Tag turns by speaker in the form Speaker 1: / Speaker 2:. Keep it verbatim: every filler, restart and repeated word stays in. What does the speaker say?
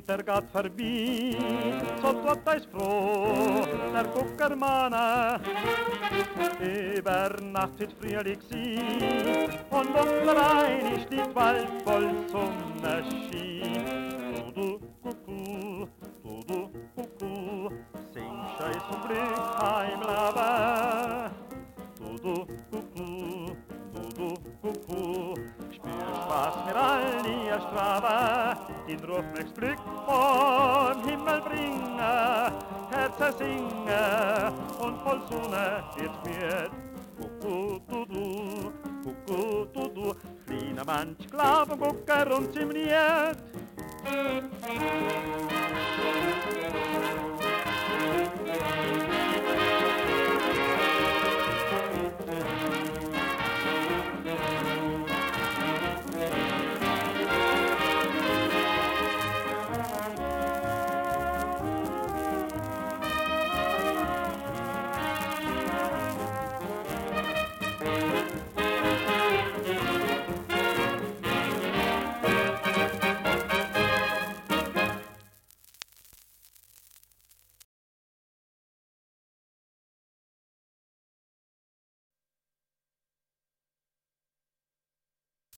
Speaker 1: Winter geht vorbei, so tut euch froh, der Guckermann. Über Nacht wird Frühling sein, und unter ein ist die Wald voll Sonnenschein. Du, du, Kuckuck, du, du, Kuckuck, sing Scheiß und Glück heimleben. Du, du, Kuckuck, du, du, Kuckuck, spürst, was mir all die Straben, den Ruf möcht's Glück vom Himmel bringen, Herzen singen und voll Sonne wird's müd. Kuckuck, du, du, Kuckuck, du, du, kleiner Mensch, glaub am Gucker und zum Niet.